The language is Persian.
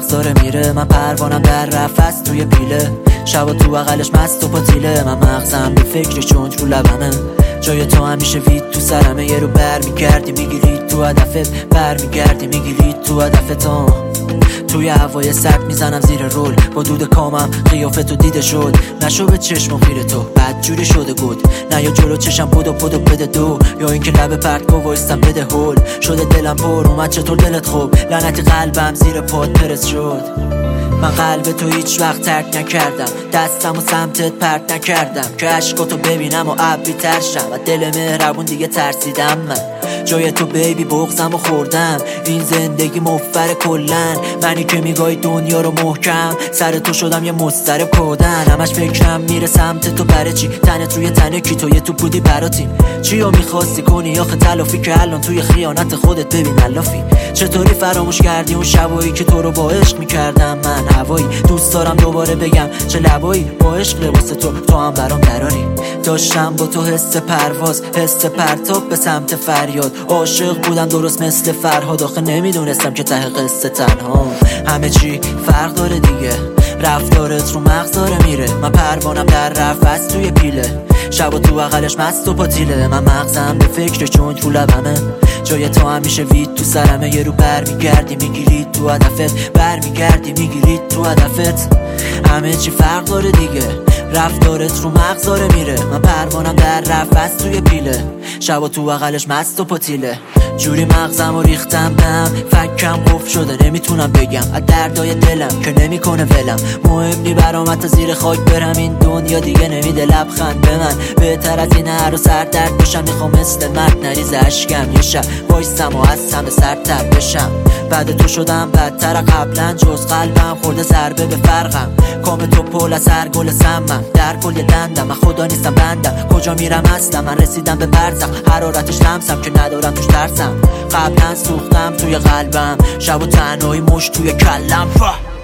مغز داره میره. من پروانم در رفت توی پیله، شبا تو بغلش مست و پاتیله. من مغزم به فکر چونج رو لبمه، جای تو همیشه وید تو سرمه. یه رو بر میگردی میگیری تو هدفت، بر میگردی میگیری تو هدفت. توی هوای سرد میزنم زیر رول، با دود کامم قیافتو دیده شد. نشو به چشم خیره تو بدجوری شده گود، نه یا جلو چشم پدو بده دو، یا اینکه لب پرت گو وایستم بده هول. شده دلم پر اومد چطور دلت خوب، لعنتی قلبم زیر پات پرس شد. من قلب تو هیچ وقت ترک نکردم، دستم و سمتت پرت نکردم که عشقاتو ببینم و عبی ترشم. و دل مهربون دیگه ترسیدم من، جای تو بیبی بغزم و خوردم. این زندگی مفر کلن، منی که میگای دنیا رو محکم، سر تو شدم یه مضطرب کودن. همش فکرم میره سمت تو، برای چی تنت روی تنه کی تو؟ یه تو بودی براتیم چیو میخواستی کنی آخه تلافی، که الان توی خیانت خودت ببین علافی. چطوری فراموش کردی اون شبایی که تو رو با عشق میکردم من هوایی؟ دوست دارم دوباره بگم چه لبایی، با عشق لباس تو هم برام دراری. داشتم با تو حس پرواز، حس پرتاب به سمت فریاد. عاشق بودم درست مثل فرهاد، آخه نمیدونستم که ته قصه تنها. همه چی فرق داره دیگه، رفتارت رو مغز داره میره. من پروانم در رفت توی پیله، شبا تو بغلش مست و پاتیله. من مغزم به فکر چون تو لبمه، جای تو همیشه وید تو سرمه. یه رو بر میگردی میگیری تو هدفت، بر میگردی میگیری تو هدفت. همه چی فرق داره دیگه، رفتارت رو مغز داره میره. من پروانم در رفت توی پیله، شبا تو بغلش مست و پاتیله. جوری مغزم و ریختم بهم، فکم قفل شده نمیتونم بگم از دردای دلم که نمیکنه ولم. مهم نی برام حتی زیر خاک برم، این دنیا دیگه نمیده لبخند به من. بهتر از این هر رو سردرد بشم، میخوام مثل مرد نریز اشکم. یه شب وایستم و از همه سردتر بشم، بعد تو شدم بدتر قبلا. جز قلبم خورده ضربه به فرقم، کام تو پل از هر گل سمم. در کل دندم من خدا نیستم بندم، کجا میرم اصلا من رسیدم به برزخ. حرارتش لمسم که ندارم توش ترسم، قبلا سوختم توی قلبم. شب و تنهایی مشت توی کلم.